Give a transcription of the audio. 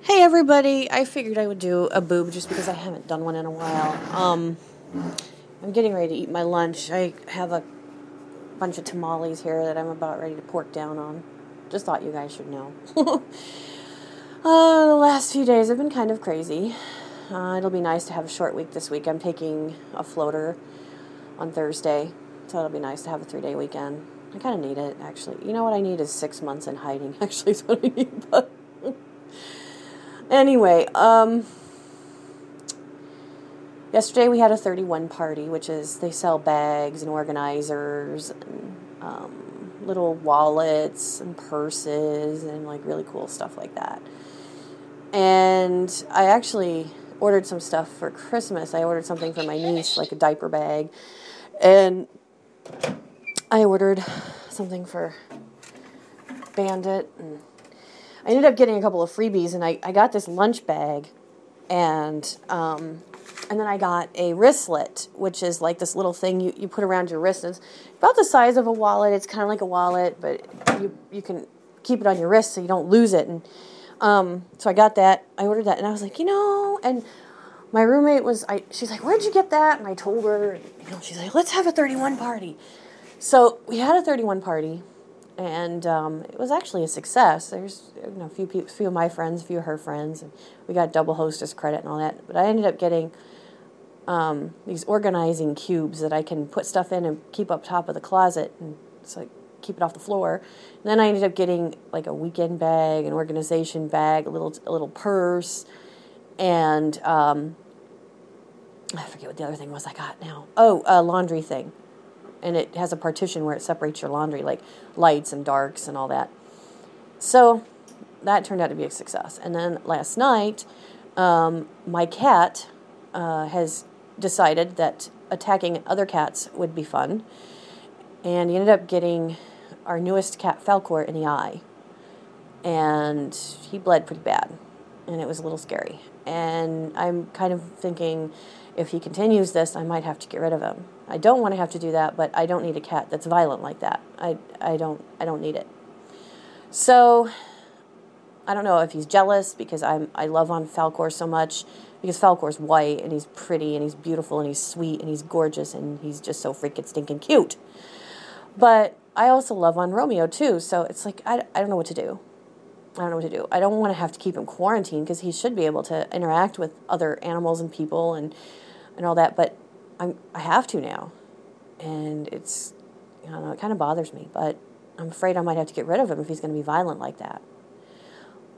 Hey everybody, I figured I would do a boob just because I haven't done one in a while. I'm getting ready to eat my lunch. I have a bunch of tamales here that I'm about ready to pork down on. Just thought you guys should know. The last few days have been kind of crazy. It'll be nice to have a short week this week. I'm taking a floater on Thursday, so it'll be nice to have a 3-day weekend. I kind of need it, actually. You know what I need is 6 months in hiding, actually, is what I need, but... Anyway, yesterday we had a 31 party, which is they sell bags and organizers and little wallets and purses and like really cool stuff like that. And I actually ordered some stuff for Christmas. I ordered something for my niece, like a diaper bag. And I ordered something for Bandit. And I ended up getting a couple of freebies, and I got this lunch bag, and then I got a wristlet, which is like this little thing you put around your wrist. It's about the size of a wallet. It's kind of like a wallet, but you can keep it on your wrist so you don't lose it. And so I got that. I ordered that, and I was like, and my roommate she's like, where'd you get that? And I told her, she's like, let's have a 31 party. So we had a 31 party. And it was actually a success. There's a few of my friends, a few of her friends, and we got double hostess credit and all that. But I ended up getting these organizing cubes that I can put stuff in and keep up top of the closet, and so keep it off the floor. And then I ended up getting like a weekend bag, an organization bag, a little purse, and I forget what the other thing was I got now. Oh, a laundry thing. And it has a partition where it separates your laundry, like lights and darks and all that. So that turned out to be a success. And then last night, my cat has decided that attacking other cats would be fun. And he ended up getting our newest cat, Falcor, in the eye. And he bled pretty bad. And it was a little scary. And I'm kind of thinking, if he continues this, I might have to get rid of him. I don't want to have to do that, but I don't need a cat that's violent like that. I don't need it. So I don't know if he's jealous because I love on Falcor so much, because Falcor's white and he's pretty and he's beautiful and he's sweet and he's gorgeous and he's just so freaking stinking cute. But I also love on Romeo too, so it's like I don't know what to do. I don't know what to do. I don't want to have to keep him quarantined because he should be able to interact with other animals and people and all that, but I have to now. And it's, I don't know, it kind of bothers me, but I'm afraid I might have to get rid of him if he's going to be violent like that.